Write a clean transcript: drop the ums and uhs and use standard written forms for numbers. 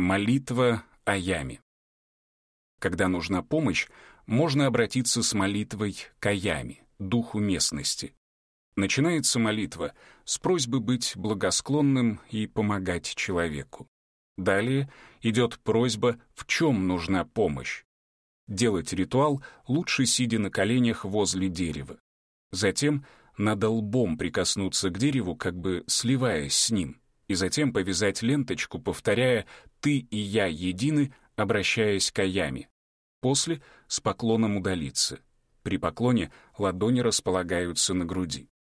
Молитва о яме. Когда нужна помощь, можно обратиться с молитвой к яме, духу местности. Начинается молитва с просьбы быть благосклонным и помогать человеку. Далее идет просьба, в чем нужна помощь. Делать ритуал лучше сидя на коленях возле дерева. Затем надо лбом прикоснуться к дереву, как бы сливаясь с ним, и затем повязать ленточку, повторяя «ты и я едины», обращаясь к яме. После с поклоном удалиться. При поклоне ладони располагаются на груди.